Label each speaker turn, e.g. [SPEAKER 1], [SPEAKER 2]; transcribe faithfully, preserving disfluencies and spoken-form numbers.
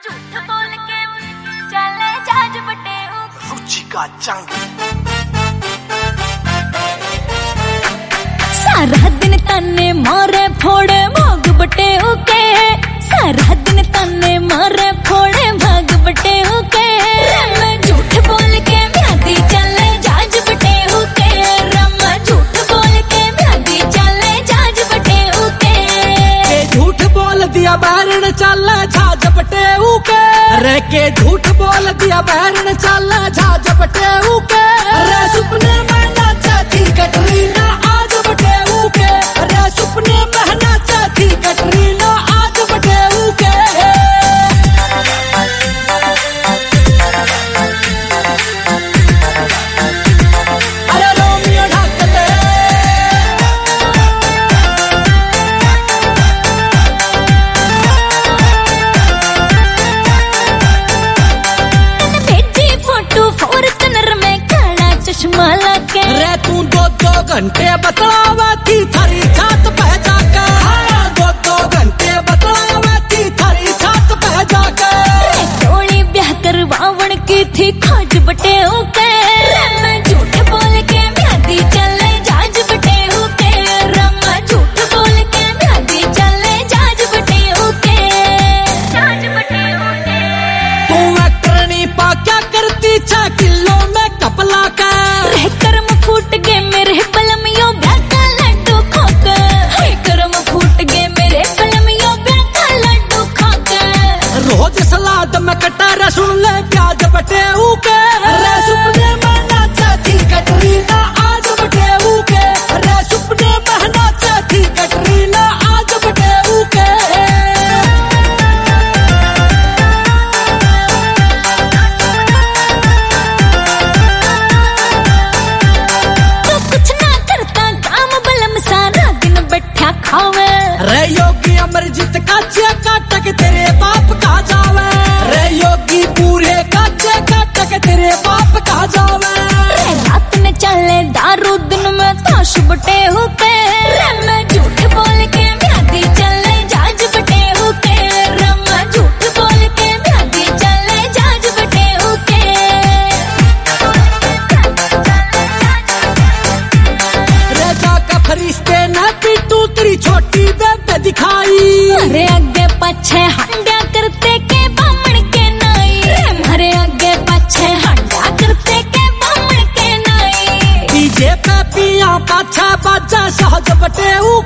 [SPEAKER 1] झूठ बोल के चले जाज बटे
[SPEAKER 2] रुचिका चंग
[SPEAKER 1] सारा दिन तन्ने मारे फोड़े भाग बटे उके सारा दिन तन्ने मारे फोड़े भाग बटे उके मैं झूठ बोल के म्यादी चले जाज बटे उके रमा झूठ बोल के म्यादी चले जाज बटे उके
[SPEAKER 3] झूठ बोल दिया बैरन चल झाज बटे उके रे के झूठ बोल दिया बैरन चल झाज बटे उके रे सुपने में नाचा थी कटरीना आज बटे उके रे सुपने में नाचा थी कटरीना आज बटे उके अरे रोमियो ढाकते
[SPEAKER 1] चश्मा लगे
[SPEAKER 3] रे तू दो दो घंटे बतलावा थी थारी छात पे जाकर दो दो घंटे बतलावा थी थारी छात पे जाकर
[SPEAKER 1] टोली ब्याह करवावण की थी खाज बटे उके रमा झूठ बोल के म्यादी चले जाज बटे उके रमा झूठ बोल के म्यादी चले जाज बटे उके जाज बटे उके
[SPEAKER 3] तू करनी पा क्या करती छह किलो में कपला का
[SPEAKER 1] कर्म फूट गए मेरे पलमियों ब्याका लड्डू खाके कर्म फूट गए मेरे पलमियों ब्याका लड्डू खाके
[SPEAKER 3] रोज सलाद में कटारा सुन ले प्याज बटे उके रे सुपने में नाचा थी कटरीना आज बटे उके रे सुपने में नाचा थी कटरीना आज बटे उके रे योगी अमरजीत काचे काटक तेरे बाप का जावे रे योगी पूरे काचे काटक तेरे बाप का जावे
[SPEAKER 1] रे रात में चले दारू दिन में ताश बटे हुके रे मैं झूठ बोल के म्यादी चले जाज बटे हुके रमा झूठ बोल के म्यादी चले जाज बटे हुके
[SPEAKER 3] रे जाका फरिश्ते ना पीटू तेरी छोटी बेबे दिखाई
[SPEAKER 1] अरे आगे पीछे हंडा करते के बामण के नाई रे मारे आगे पीछे हंडा करते के बामण के नाई
[SPEAKER 3] डीजे पे पिया पाछा बाजा सहज बटे